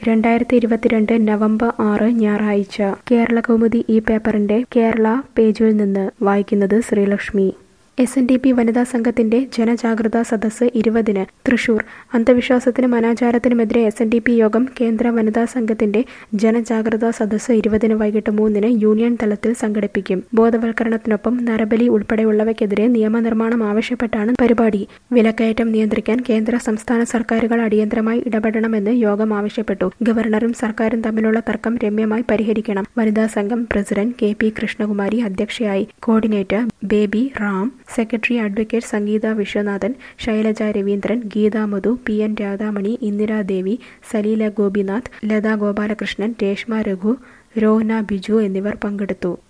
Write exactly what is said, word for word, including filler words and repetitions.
രണ്ടായിരത്തി ഇരുപത്തിരണ്ട് നവംബർ ആറ് ഞായറാഴ്ച കേരളകൗമുദി ഈ പേപ്പറിന്റെ കേരള പേജിൽ നിന്ന് വായിക്കുന്നത് Sreelakshmi. S N D P വനിതാ സംഘത്തിന്റെ ജനജാഗ്രതാ സദസ്സ് ഇരുപതിന് തൃശൂർ. അന്ധവിശ്വാസത്തിനും അനാചാരത്തിനുമെതിരെ എസ് എൻ ഡി പി യോഗം കേന്ദ്ര വനിതാ സംഘത്തിന്റെ ജനജാഗ്രതാ സദസ്സ് ഇരുപതിന് വൈകിട്ട് മൂന്നിന് യൂണിയൻ തലത്തിൽ സംഘടിപ്പിക്കും. ബോധവൽക്കരണത്തിനൊപ്പം നരബലി ഉൾപ്പെടെയുള്ളവയ്ക്കെതിരെ നിയമനിർമ്മാണം ആവശ്യപ്പെട്ടാണ് പരിപാടി. വിലക്കയറ്റം നിയന്ത്രിക്കാൻ കേന്ദ്ര സംസ്ഥാന സർക്കാരുകൾ അടിയന്തരമായി ഇടപെടണമെന്ന് യോഗം ആവശ്യപ്പെട്ടു. ഗവർണറും സർക്കാരും തമ്മിലുള്ള തർക്കം രമ്യമായി പരിഹരിക്കണം. വനിതാ സംഘം പ്രസിഡന്റ് കെ പി കൃഷ്ണകുമാരി അധ്യക്ഷയായി. Coordinator Baby Ram, secretary advocate Sangeetha Viswanathan, Shailaja Raveendran, Geetha Madhu, P N Radhamani, Indiradevi, Saleela Gopinath, Latha Gopalakrishnan, Reshma Raghu, Rohna Biju എന്നിവർ പങ്കെടുത്തു.